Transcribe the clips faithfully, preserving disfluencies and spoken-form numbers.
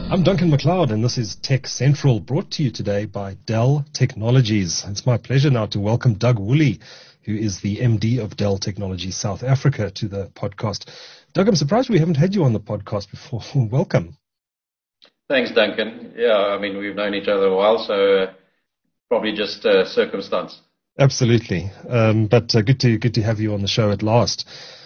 I'm Duncan McLeod, and this is Tech Central, brought to you today by Dell Technologies. It's my pleasure now to welcome Doug Woolley, who is the M D of Dell Technologies South Africa, to the podcast. Doug, I'm surprised we haven't had you on the podcast before. Welcome. Thanks, Duncan. Yeah, I mean, we've known each other a while, so uh, probably just uh, circumstance. Absolutely. Um, but uh, good to good to have you on the show at last.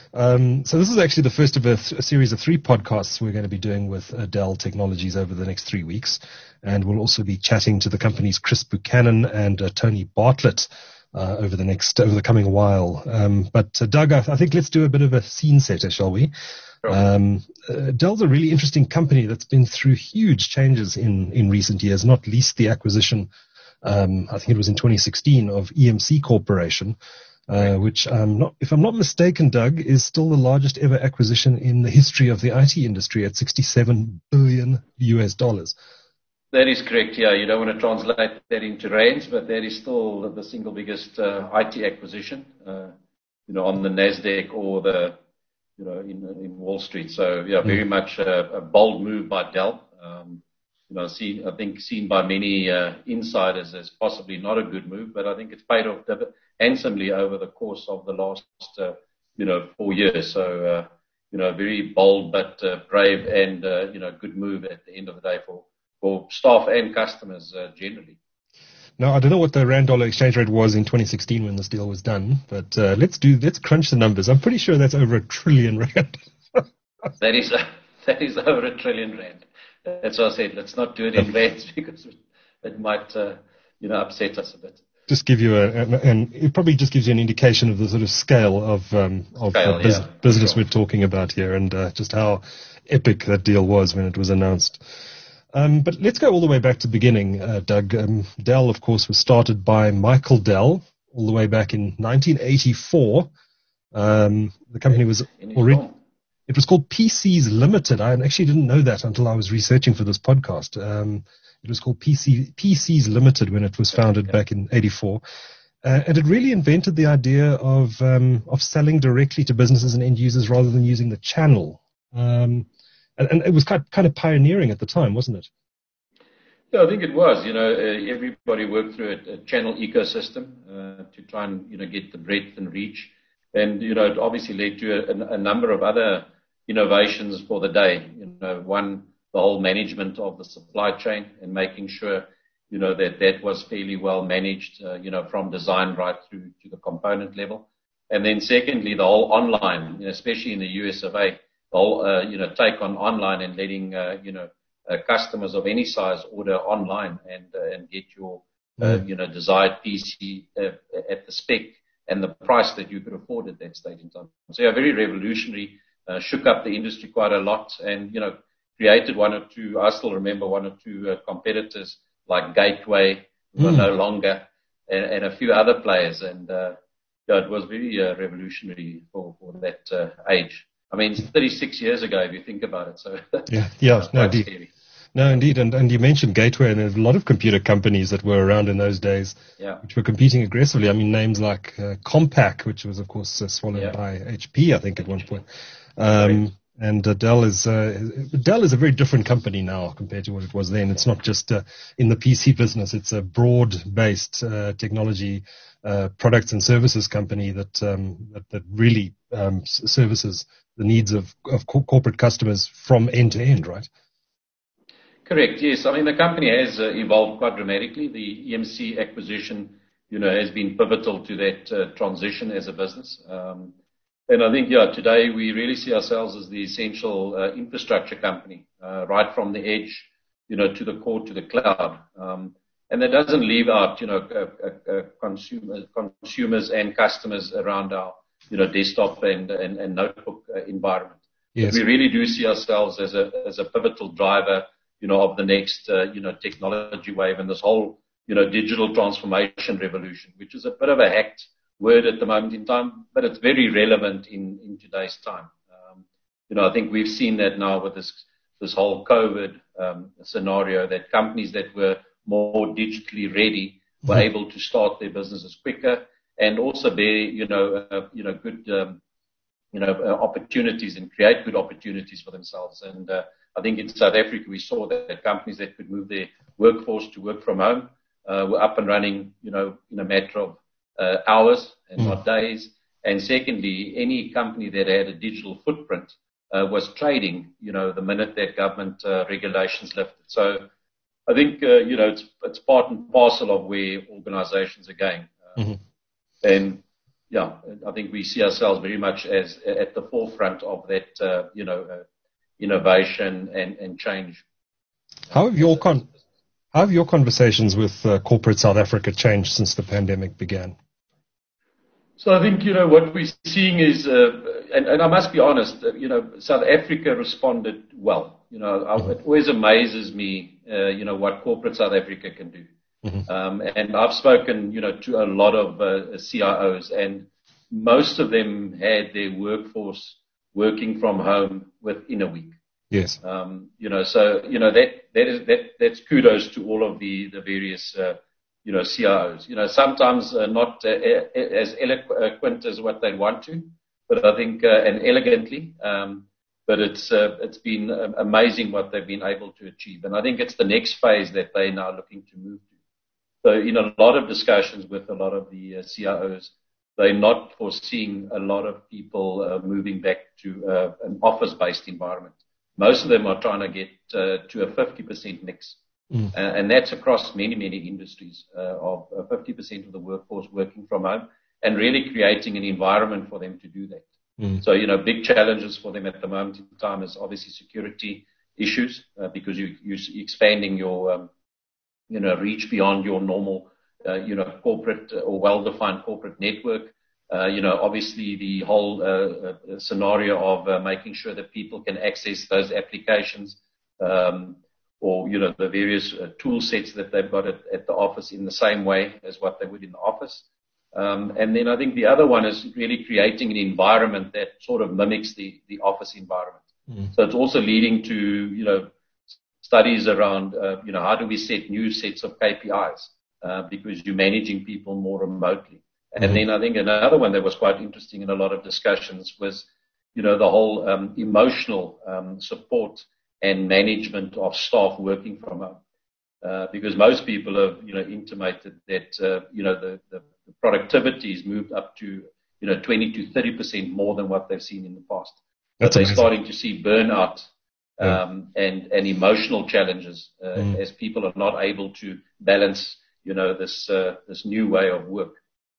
Um, so this is actually the first of a, th- a series of three podcasts we're going to be doing with uh, Dell Technologies over the next three weeks. And we'll also be chatting to the company's Chris Buchanan and uh, Tony Bartlett uh, over the next, over the coming while. Um, but uh, Doug, I, I think let's do a bit of a scene setter, shall we? Sure. Um, uh, Dell's a really interesting company that's been through huge changes in, in recent years, not least the acquisition, um, I think it was in twenty sixteen, of E M C Corporation. Uh, which, um, not, if I'm not mistaken, Doug, is still the largest ever acquisition in the history of the I T industry at sixty-seven billion U S dollars. That is correct, yeah. You don't want to translate that into rands, but that is still the single biggest uh, I T acquisition, uh, you know, on the NASDAQ or the, you know, in, in Wall Street. So, yeah, very mm. much a, a bold move by Dell. Um, you know, seen, I think seen by many uh, insiders as possibly not a good move, but I think it's paid off handsomely over the course of the last, uh, you know, four years. So, uh, you know, very bold but uh, brave and, uh, you know, good move at the end of the day for, for staff and customers uh, generally. Now, I don't know what the rand dollar exchange rate was in twenty sixteen when this deal was done, but uh, let's do, let's crunch the numbers. I'm pretty sure that's over a trillion rand. that is, uh, that is over a trillion rand. That's what I said. Let's not do it in rands because it might, uh, you know, upset us a bit. Just give you a, and it probably just gives you an indication of the sort of scale of um, of scale, the bus- yeah, business sure. we're talking about here, and uh, just how epic that deal was when it was announced. Um, but let's go all the way back to the beginning, uh, Doug. Um, Dell, of course, was started by Michael Dell all the way back in nineteen eighty-four. Um, the company was already. It was called P Cs Limited. I actually didn't know that until I was researching for this podcast. Um, it was called P C, P Cs Limited when it was founded back in eighty-four. Uh, and it really invented the idea of um, of selling directly to businesses and end users rather than using the channel. Um, and, and it was kind kind of pioneering at the time, wasn't it? Yeah, I think it was. You know, uh, everybody worked through a, a channel ecosystem uh, to try and, you know, get the breadth and reach. And, you know, it obviously led to a, a number of other innovations for the day. You know, one, the whole management of the supply chain and making sure, you know, that that was fairly well managed, uh, you know, from design right through to the component level. And then secondly, the whole online, you know, especially in the U S of A, the whole, uh, you know, take on online and letting, uh, you know, uh, customers of any size order online and, uh, and get your, uh, you know, desired P C uh, at the spec and the price that you could afford at that stage in time. So, yeah, very revolutionary, uh, shook up the industry quite a lot and, you know, created one or two, I still remember one or two uh, competitors like Gateway, who mm. are no longer, and, and a few other players. And, uh, yeah, it was very uh, revolutionary for, for that uh, age. I mean, it's thirty-six years ago, if you think about it. So, yeah, yeah, no, indeed. Scary. No, indeed. And, and you mentioned Gateway, and there's a lot of computer companies that were around in those days, yeah. which were competing aggressively. I mean, names like uh, Compaq, which was, of course, uh, swallowed yeah. by H P, I think, at one point. Um, and uh, Dell is uh, Dell is a very different company now compared to what it was then. It's not just uh, in the P C business; it's a broad-based uh, technology uh, products and services company that um, that, that really um, services the needs of of co- corporate customers from end to end, right? Correct. Yes. I mean, the company has uh, evolved quite dramatically. The E M C acquisition, you know, has been pivotal to that uh, transition as a business. Um, And I think, yeah, today we really see ourselves as the essential uh, infrastructure company, uh, right from the edge, you know, to the core, to the cloud. Um, and that doesn't leave out, you know, uh, uh, uh, consumers, consumers and customers around our, you know, desktop and, and, and notebook uh, environment. Yes. But we really do see ourselves as a, as a pivotal driver, you know, of the next, uh, you know, technology wave and this whole, you know, digital transformation revolution, which is a bit of a hacked word at the moment in time, but it's very relevant in, in today's time. Um, you know, I think we've seen that now with this this whole COVID um, scenario, that companies that were more digitally ready were mm-hmm. able to start their businesses quicker and also bear, you know, uh, you know, good um, you know, uh, opportunities and create good opportunities for themselves. And uh, I think in South Africa, we saw that companies that could move their workforce to work from home uh, were up and running, you know, in a matter of uh, hours and mm. not days. And secondly, any company that had a digital footprint uh, was trading, you know, the minute that government uh, regulations lifted. So I think, uh, you know, it's, it's part and parcel of where organizations are going. Uh, mm-hmm. And yeah, I think we see ourselves very much as at the forefront of that, uh, you know, uh, innovation and, and change. How have your con- how have your conversations with uh, corporate South Africa changed since the pandemic began? So I think, you know, what we're seeing is, uh, and, and I must be honest, uh, you know, South Africa responded well. You know, mm-hmm. It always amazes me, uh, you know, what corporate South Africa can do. Mm-hmm. Um, and I've spoken, you know, to a lot of uh, C I Os, and most of them had their workforce working from home within a week. Yes. Um, you know, so, you know, that, that is, that, that's kudos to all of the, the various, uh, you know, C I Os. You know, sometimes uh, not uh, as eloquent as what they want to, but I think, uh, and elegantly, um, but it's, uh, it's been amazing what they've been able to achieve. And I think it's the next phase that they're now looking to move to. So in a lot of discussions with a lot of the uh, C I Os, they're not foreseeing a lot of people uh, moving back to uh, an office-based environment. Most of them are trying to get uh, to a fifty percent mix. Mm. Uh, and that's across many, many industries, uh, of uh, fifty percent of the workforce working from home and really creating an environment for them to do that. Mm. So, you know, big challenges for them at the moment in time is obviously security issues, uh, because you, you're expanding your, um, you know, reach beyond your normal, uh, you know, corporate or well-defined corporate network. Uh, you know, obviously the whole uh, uh, scenario of uh, making sure that people can access those applications, um, or, you know, the various uh, tool sets that they've got at, at the office in the same way as what they would in the office. Um, and then I think the other one is really creating an environment that sort of mimics the, the office environment. Mm. So it's also leading to, you know, studies around, uh, you know, how do we set new sets of K P Is, uh, because you're managing people more remotely. And mm-hmm. then I think another one that was quite interesting in a lot of discussions was, you know, the whole um, emotional um, support and management of staff working from home. Uh, because most people have, you know, intimated that, uh, you know, the, the, the productivity has moved up to, you know, twenty to thirty percent more than what they've seen in the past. That's but they're amazing. starting to see burnout um, yeah. and, and emotional challenges uh, mm. as people are not able to balance, you know, this uh, this new way of work.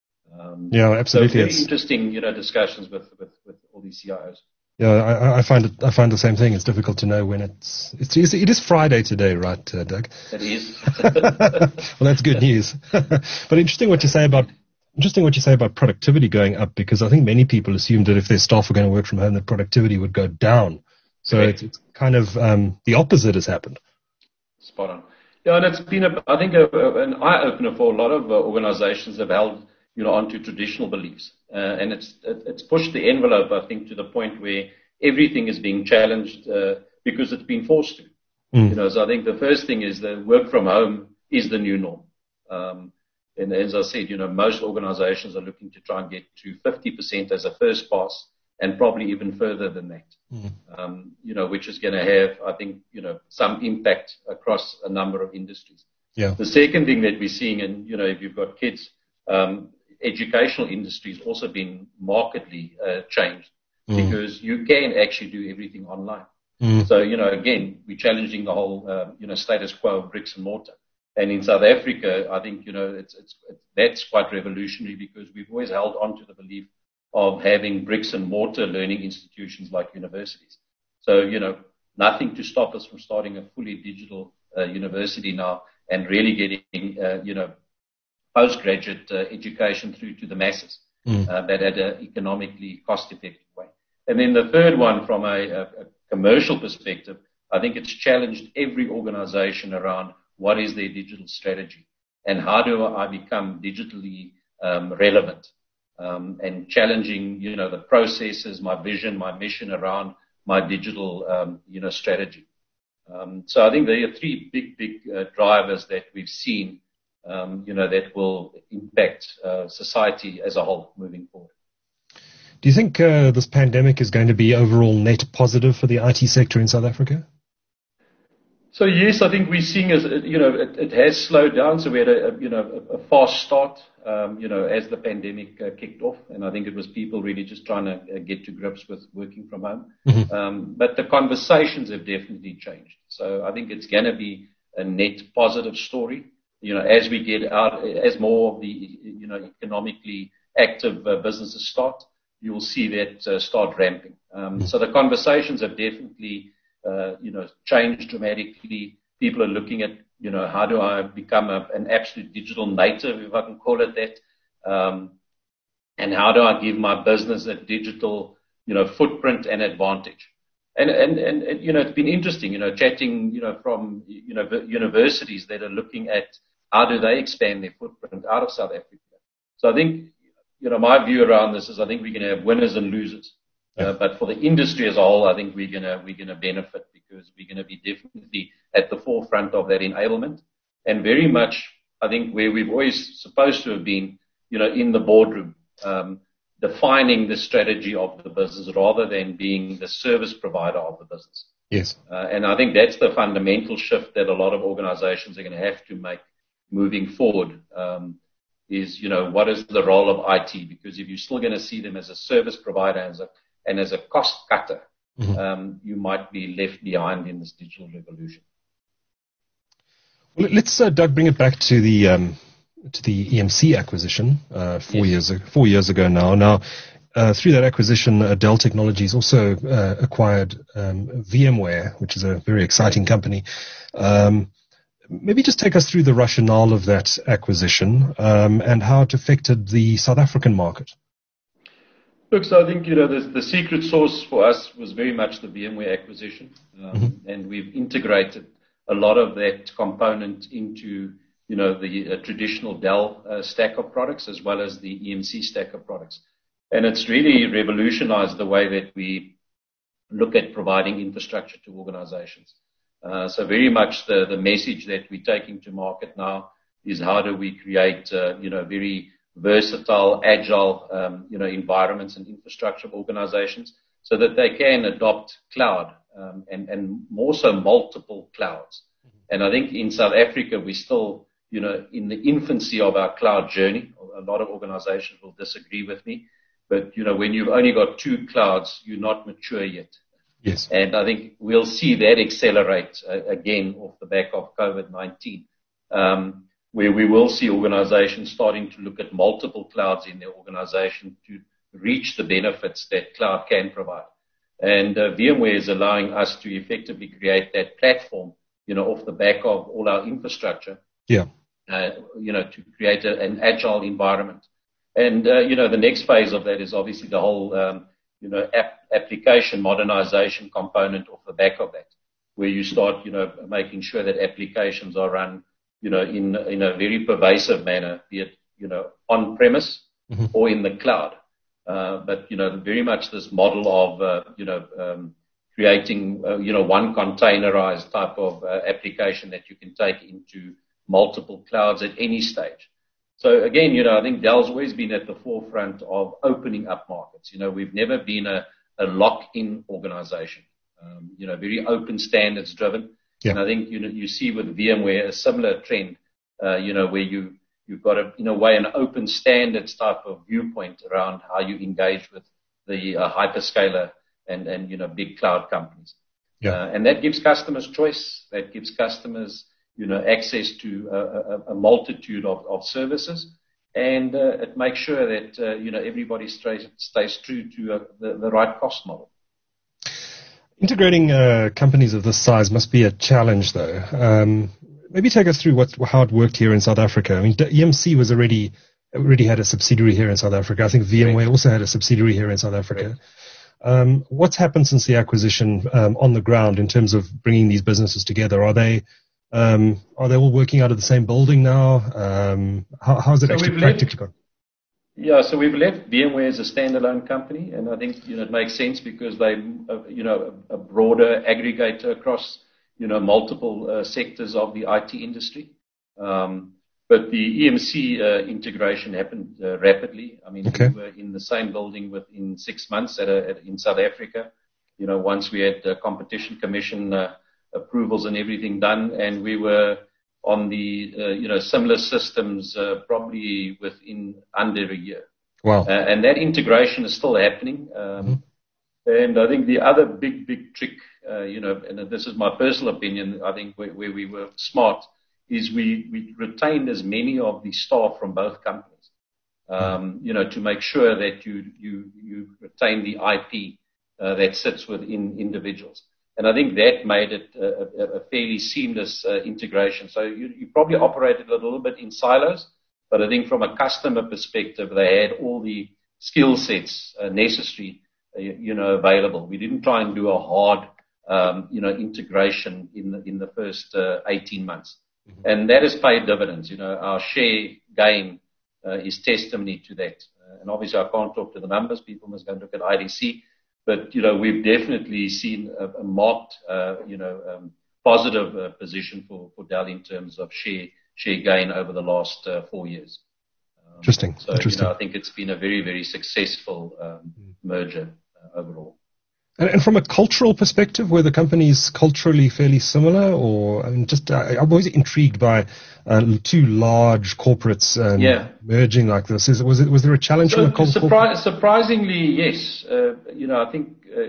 Um, yeah, absolutely. So very it's, interesting, you know, discussions with, with, with all these C I Os. Yeah, I, I find it. I find the same thing. It's difficult to know when it's. It's. It is Friday today, right, uh, Doug? It is. Well, that's good news. But interesting what you say about. Interesting what you say about productivity going up, because I think many people assume that if their staff are going to work from home, that productivity would go down. So it's, it's kind of um, the opposite has happened. Spot on. Yeah, and it's been, a, I think, a, a, an eye-opener for a lot of uh, organizations that have held, you know, onto traditional beliefs. Uh, and it's it, it's pushed the envelope, I think, to the point where everything is being challenged uh, because it's been forced to. Mm. You know, so I think the first thing is that work from home is the new norm. Um, and as I said, you know, most organizations are looking to try and get to fifty percent as a first pass, and probably even further than that. Mm. Um, you know, which is going to have, I think, you know, some impact across a number of industries. Yeah. The second thing that we're seeing, and, you know, if you've got kids, um, educational industry has also been markedly uh, changed mm. because you can actually do everything online. Mm. So, you know, again, we're challenging the whole, uh, you know, status quo of bricks and mortar. And in South Africa, I think, you know, it's, it's, it's that's quite revolutionary because we've always held on to the belief of having bricks and mortar learning institutions like universities. So, you know, nothing to stop us from starting a fully digital uh, university now and really getting, uh, you know, postgraduate uh, education through to the masses, mm. uh, but at an economically cost-effective way. And then the third one, from a, a, a commercial perspective, I think it's challenged every organization around what is their digital strategy and how do I become digitally um, relevant, um, and challenging, you know, the processes, my vision, my mission around my digital, um, you know, strategy. Um, so I think there are three big, big uh, drivers that we've seen, um, you know, that will impact uh, society as a whole moving forward. Do you think uh, this pandemic is going to be overall net positive for the I T sector in South Africa? So yes, I think we're seeing as you know it, it has slowed down. So we had a, a you know a, a fast start, um, you know, as the pandemic uh, kicked off, and I think it was people really just trying to uh, get to grips with working from home. Mm-hmm. Um, but the conversations have definitely changed. So I think it's going to be a net positive story. You know, as we get out, as more of the you know economically active uh, businesses start, you'll see that uh, start ramping. Um, mm-hmm. So the conversations have definitely. Uh, you know, changed dramatically. People are looking at, you know, how do I become a, an absolute digital native, if I can call it that, um, and how do I give my business a digital, you know, footprint and advantage. And, and, and, you know, it's been interesting, you know, chatting, you know, from, you know, universities that are looking at how do they expand their footprint out of South Africa. So I think, you know, my view around this is I think we're going to have winners and losers. Uh, but for the industry as a whole, I think we're gonna we're gonna benefit because we're gonna be definitely at the forefront of that enablement, and very much I think where we've always supposed to have been, you know, in the boardroom, um, defining the strategy of the business rather than being the service provider of the business. Yes, uh, and I think that's the fundamental shift that a lot of organizations are going to have to make moving forward. Um, is you know what is the role of I T? Because if you're still going to see them as a service provider, as a and as a cost cutter, mm-hmm. um, you might be left behind in this digital revolution. Well, let's, uh, Doug, bring it back to the um, to the E M C acquisition uh, four yes. years four years ago now. Now, uh, through that acquisition, uh, Dell Technologies also uh, acquired um, VMware, which is a very exciting company. Um, maybe just take us through the rationale of that acquisition um, and how it affected the South African market. Look, so I think, you know, the, the secret sauce for us was very much the VMware acquisition. Um, mm-hmm. And we've integrated a lot of that component into, you know, the uh, traditional Dell uh, stack of products as well as the E M C stack of products. And it's really revolutionized the way that we look at providing infrastructure to organizations. Uh, so very much the, the message that we're taking to market now is how do we create, uh, you know, very versatile, agile, um, you know, environments and infrastructure of organizations so that they can adopt cloud um, and, and more so multiple clouds. Mm-hmm. And I think in South Africa, we're still, you know, in the infancy of our cloud journey. A lot of organizations will disagree with me. But, you know, when you've only got two clouds, you're not mature yet. Yes. And I think we'll see that accelerate uh, again off the back of COVID nineteen. Um, where we will see organizations starting to look at multiple clouds in their organization to reach the benefits that cloud can provide. And uh, VMware is allowing us to effectively create that platform, you know, off the back of all our infrastructure. Yeah. Uh, you know, to create a, an agile environment. And, uh, you know, the next phase of that is obviously the whole, um, you know, app, application modernization component off the back of that, where you start, you know, making sure that applications are run you know, in, in a very pervasive manner, be it, you know, on-premise mm-hmm. or in the cloud. Uh, but, you know, very much this model of, uh, you know, um, creating, uh, you know, one containerized type of uh, application that you can take into multiple clouds at any stage. So again, you know, I think Dell's always been at the forefront of opening up markets. You know, we've never been a, a lock-in organization, um, you know, very open standards driven. Yeah. And I think, you know, you see with VMware a similar trend, uh, you know, where you, you've got a, in a way, an open standards type of viewpoint around how you engage with the uh, hyperscaler and, and, you know, big cloud companies. Yeah. Uh, and that gives customers choice. That gives customers, you know, access to a, a, a multitude of, of services. And uh, it makes sure that, uh, you know, everybody stays, stays true to uh, the, the right cost model. Integrating uh, companies of this size must be a challenge, though. Um, maybe take us through what, how it worked here in South Africa. I mean, E M C was already already had a subsidiary here in South Africa. I think VMware right. also had a subsidiary here in South Africa. Right. Um, what's happened since the acquisition um, on the ground in terms of bringing these businesses together? Are they um, are they all working out of the same building now? Um, how, how is it so actually practically gone? Yeah, so we've left VMware as a standalone company, and I think, you know, it makes sense because they, uh, you know, a, a broader aggregator across, you know, multiple uh, sectors of the I T industry. Um, But the E M C uh, integration happened uh, rapidly. I mean, okay. we were in the same building within six months at a, at, in South Africa. You know, once we had uh, competition commission uh, approvals and everything done, and we were on the, uh, you know, similar systems uh, probably within under a year. Wow. Uh, and that integration is still happening. Um, mm-hmm. And I think the other big, big trick, uh, you know, and this is my personal opinion, I think where, where we were smart, is we, we retained as many of the staff from both companies, um, you know, to make sure that you, you, you retain the I P uh, that sits within individuals. And I think that made it a, a fairly seamless uh, integration. So you, you probably operated a little bit in silos, but I think from a customer perspective, they had all the skill sets uh, necessary, uh, you know, available. We didn't try and do a hard, um, you know, integration in the, in the first uh, eighteen months. Mm-hmm. And that has paid dividends. You know, our share gain uh, is testimony to that. Uh, and obviously I can't talk to the numbers. People must go and look at I D C. But, you know, we've definitely seen a, a marked, uh, you know, um, positive uh, position for, for Dell in terms of share share gain over the last uh, four years. Um, Interesting. So, Interesting. you know, I think it's been a very, very successful um, merger uh, overall. And, and from a cultural perspective, were the companies culturally fairly similar, or I mean, just uh, I'm always intrigued by uh, two large corporates um, yeah. merging like this. Is, was it was there a challenge so, from a cultural? Surpri- surprisingly, yes. Uh, you know, I think uh,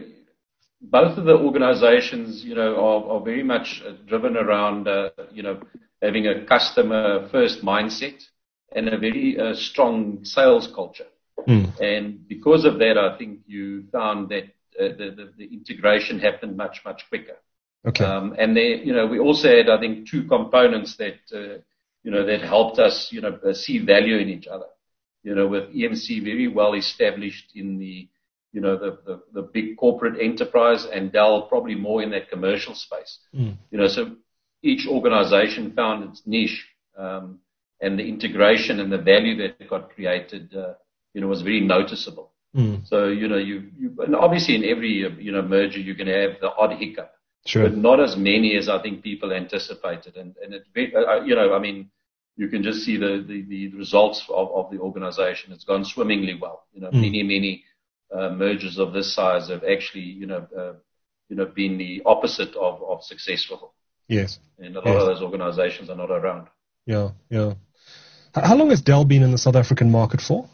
both of the organizations, you know, are, are very much uh, driven around, uh, you know, having a customer first mindset and a very uh, strong sales culture. Mm. And because of that, I think you found that uh, the, the, the integration happened much, much quicker. Okay. Um, and there, you know, we also had, I think, two components that, uh, you know, that helped us, you know, see value in each other. You know, with E M C very well established in the, you know, the, the, the big corporate enterprise, and Dell probably more in that commercial space. Mm. You know, so each organization found its niche, um, and the integration and the value that got created, uh, you know, was very noticeable. Mm. So, you know, you, you, and obviously in every, you know, merger, you're going to have the odd hiccup, sure. but not as many as I think people anticipated. And, and it, uh, you know, I mean, you can just see the, the, the results of, of the organization. It's gone swimmingly well. You know, mm. many, many, uh, mergers of this size have actually, you know, uh, you know, been the opposite of, of successful. Yes. And a lot yes. of those organizations are not around. Yeah, yeah. How long has Dell been in the South African market for?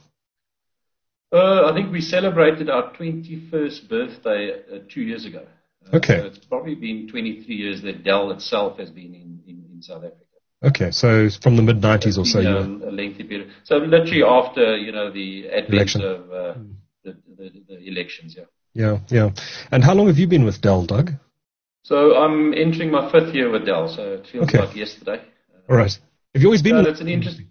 Uh, I think we celebrated our twenty-first birthday uh, two years ago. Uh, okay. So it's probably been twenty-three years that Dell itself has been in, in, in South Africa. Okay, so from the mid nineties or so. You know, a lengthy period. So literally after, you know, the advent Election. of uh, the, the, the elections, yeah. Yeah, yeah. And how long have you been with Dell, Doug? So I'm entering my fifth year with Dell, so it feels okay. like yesterday. All right. Have you always been? No, in that's an interesting.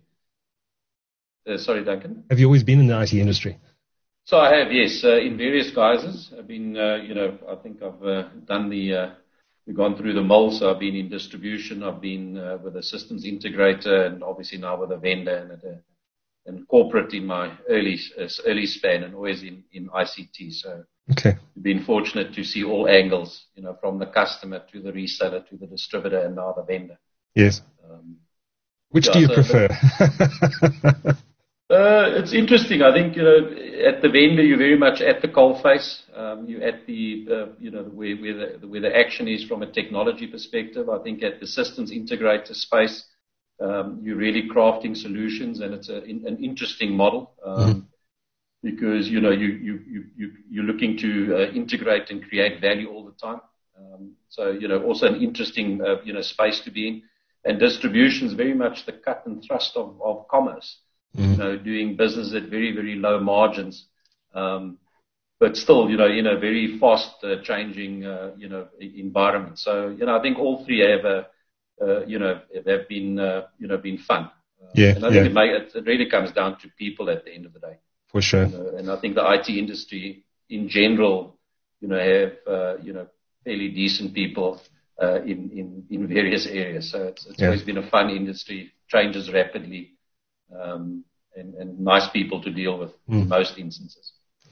Uh, sorry, Duncan. Have you always been in the I T industry? So I have, yes, uh, in various guises. I've been, uh, you know, I think I've uh, done the, uh, we've gone through the mold. So I've been in distribution. I've been uh, with a systems integrator, and obviously now with a vendor and a, and corporate in my early uh, early span, and always in, in I C T. So okay. We've been fortunate to see all angles, you know, from the customer to the reseller to the distributor and now the vendor. Yes. Um, Which yeah, do you so prefer? But, Uh, it's interesting. I think, you know, at the vendor, you're very much at the coalface. Um, you're at the, uh, you know, where, where, the, where the action is from a technology perspective. I think at the systems integrator space, um, you're really crafting solutions, and it's a, in, an interesting model um, mm-hmm. because, you know, you, you, you, you, you're looking to uh, integrate and create value all the time. Um, so, you know, also an interesting, uh, you know, space to be in. And distribution is very much the cut and thrust of, of commerce. Mm. You know, doing business at very, very low margins, um, but still, you know, in a very fast uh, changing, uh, you know, environment. So, you know, I think all three have, a, uh, you know, have been, uh, you know, been fun. Uh, yeah. And I think yeah. it, may, it really comes down to people at the end of the day. For sure. You know, and I think the I T industry in general, you know, have, uh, you know, fairly decent people uh, in, in, in various areas. So it's, it's yeah. always been a fun industry, changes rapidly. Um, and, and nice people to deal with mm. in most instances.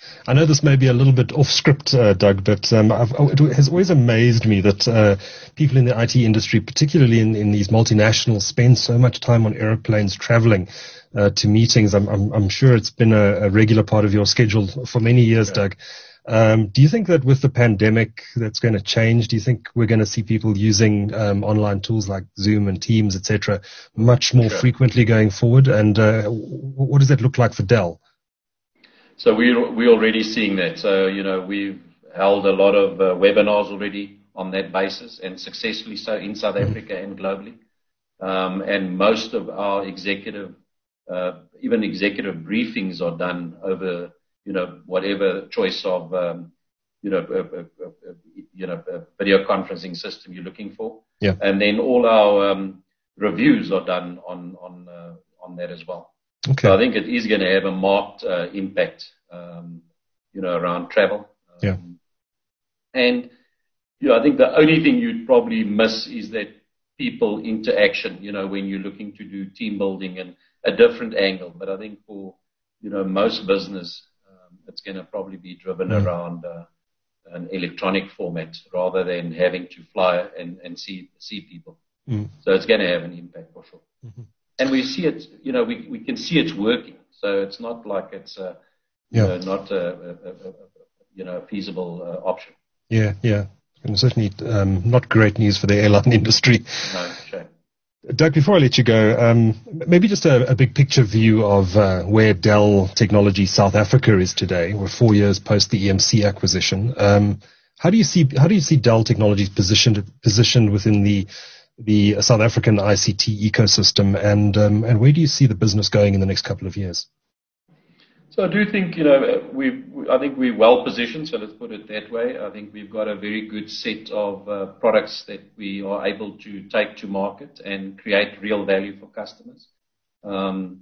I know this may be a little bit off script, uh, Doug, but um, I've, it has always amazed me that uh, people in the I T industry, particularly in, in these multinationals, spend so much time on airplanes traveling uh, to meetings. I'm, I'm, I'm sure it's been a, a regular part of your schedule for many years, yeah. Doug. Um, do you think that with the pandemic that's going to change? Do you think we're going to see people using um, online tools like Zoom and Teams, et cetera, much more sure. frequently going forward? And uh, what does that look like for Dell? So we're, we're already seeing that. So, you know, we've held a lot of uh, webinars already on that basis, and successfully so in South mm-hmm. Africa and globally. Um, and most of our executive, uh, even executive briefings are done over, you know, whatever choice of, um, you know, a, a, a, you know, a video conferencing system you're looking for. Yeah. And then all our um, reviews are done on on uh, on that as well. Okay. So I think it is going to have a marked uh, impact, um, you know, around travel. Um, yeah. And, you know, I think the only thing you'd probably miss is that people interaction, you know, when you're looking to do team building and a different angle. But I think for, you know, most business, um, it's going to probably be driven mm. around uh, an electronic format rather than having to fly and, and see see people. Mm. So it's going to have an impact for sure. Mm-hmm. And we see it, you know, we, we can see it's working. So it's not like it's, uh, you yeah. know, not a, a, a, a you know, a feasible uh, option. Yeah, yeah. And certainly um, not great news for the airline industry. No, shame. Doug, before I let you go, um, maybe just a, a big picture view of uh, where Dell Technologies South Africa is today. We're four years post the E M C acquisition. Um, how do you see how do you see Dell Technologies positioned positioned within the the South African I C T ecosystem, and um, and where do you see the business going in the next couple of years? So I do think, you know, we I think we're well positioned. So let's put it that way. I think we've got a very good set of uh, products that we are able to take to market and create real value for customers. Um,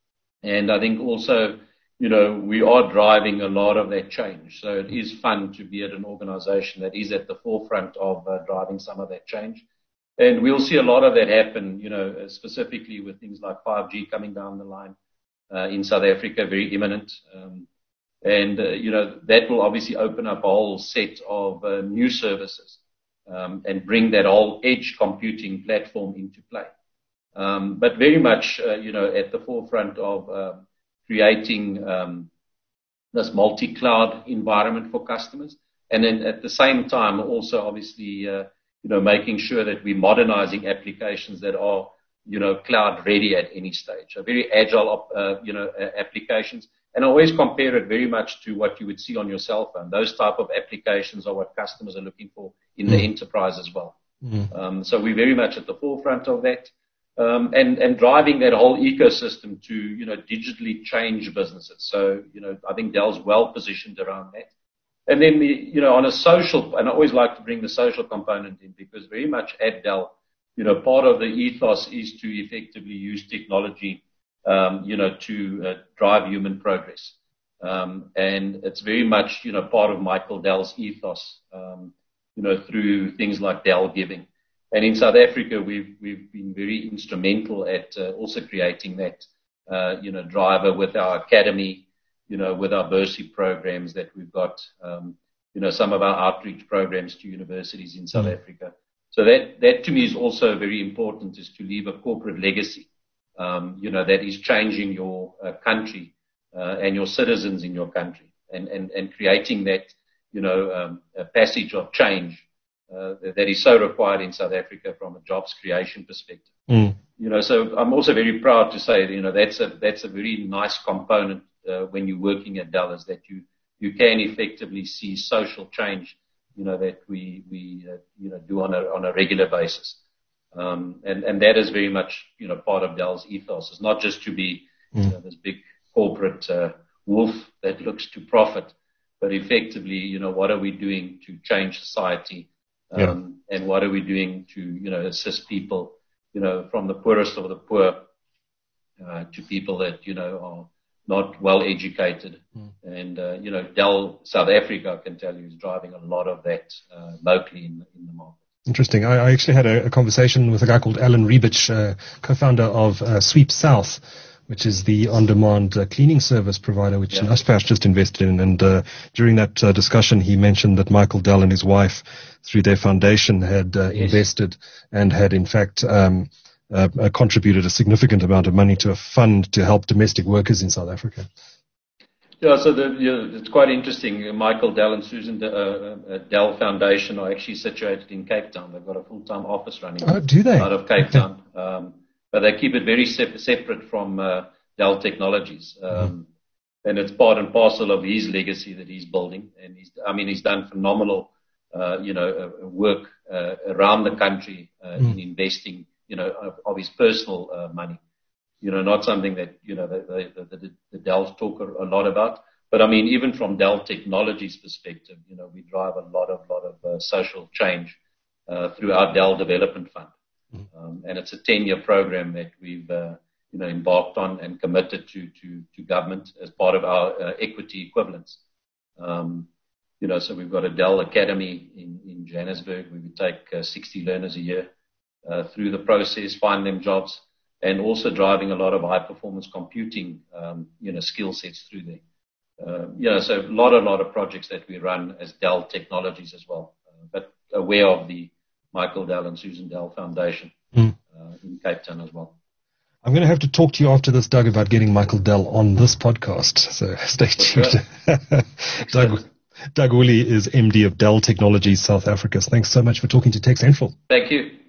and I think also, you know, we are driving a lot of that change. So it is fun to be at an organization that is at the forefront of uh, driving some of that change. And we'll see a lot of that happen, you know, specifically with things like five G coming down the line uh, in South Africa, very imminent. Um, and, uh, you know, that will obviously open up a whole set of uh, new services um, and bring that whole edge computing platform into play. Um, but very much, uh, you know, at the forefront of uh, creating um, this multi-cloud environment for customers. And then at the same time, also obviously, uh, you know, making sure that we're modernizing applications that are, you know, cloud ready at any stage. So very agile, uh, you know, uh, applications. And I always compare it very much to what you would see on your cell phone. Those type of applications are what customers are looking for in mm. the enterprise as well. Mm. Um, so we're very much at the forefront of that. Um, and, and driving that whole ecosystem to, you know, digitally change businesses. So, you know, I think Dell's well positioned around that. And then, the, you know, on a social, and I always like to bring the social component in because very much at Dell, you know, part of the ethos is to effectively use technology, um, you know, to uh, drive human progress. Um, and it's very much, you know, part of Michael Dell's ethos, um, you know, through things like Dell Giving. And in South Africa, we've, we've been very instrumental at uh, also creating that, uh, you know, driver with our academy, you know, with our bursary programs that we've got, um, you know, some of our outreach programs to universities in South mm. Africa. So that, that to me is also very important, is to leave a corporate legacy, um, you know, that is changing your uh, country uh, and your citizens in your country and, and, and creating that, you know, um, a passage of change uh, that is so required in South Africa from a jobs creation perspective. Mm. You know, so I'm also very proud to say, you know, that's a, that's a very nice component Uh, when you're working at Dell, is that you, you can effectively see social change, you know, that we, we, uh, you know, do on a, on a regular basis. Um, and, and that is very much, you know, part of Dell's ethos. It's not just to be, mm. you know, this big corporate, uh, wolf that looks to profit, but effectively, you know, what are we doing to change society? Um, yeah. And what are we doing to, you know, assist people, you know, from the poorest of the poor, uh, to people that, you know, are not well educated. Mm. And, uh, you know, Dell South Africa, I can tell you, is driving a lot of that uh, locally in, in the market. Interesting. I, I actually had a, a conversation with a guy called Alan Rebich, uh, co-founder of uh, Sweep South, which is the on-demand uh, cleaning service provider, which yeah. Naspers just invested in. And uh, during that uh, discussion, he mentioned that Michael Dell and his wife, through their foundation, had uh, yes. invested and had, in fact, um, uh, uh, contributed a significant amount of money to a fund to help domestic workers in South Africa. Yeah, so the, yeah, it's quite interesting. Michael Dell and Susan De, uh, Dell Foundation are actually situated in Cape Town. They've got a full-time office running oh, do they? out of Cape okay. Town. Um, but they keep it very sep- separate from uh, Dell Technologies. Um, mm-hmm. And it's part and parcel of his legacy that he's building. And he's, I mean, he's done phenomenal, uh, you know, uh, work uh, around the country uh, mm. in investing, you know, of, of his personal uh, money. You know, not something that, you know, the, the, the, the Dells talk a, a lot about. But I mean, even from Dell Technologies perspective, you know, we drive a lot of, lot of uh, social change uh, through our Dell Development Fund. Um, and it's a ten-year program that we've, uh, you know, embarked on and committed to, to, to government as part of our uh, equity equivalence. Um, you know, so we've got a Dell Academy in, in Johannesburg where we take uh, sixty learners a year uh, through the process, find them jobs, and also driving a lot of high-performance computing, um, you know, skill sets through there. Uh, you know, so a lot, a lot of projects that we run as Dell Technologies as well, uh, but aware of the Michael Dell and Susan Dell Foundation mm. uh, in Cape Town as well. I'm going to have to talk to you after this, Doug, about getting Michael Dell on this podcast, so stay tuned. Sure. Doug, Doug Woolley is M D of Dell Technologies South Africa. Thanks so much for talking to Tech Central. Thank you.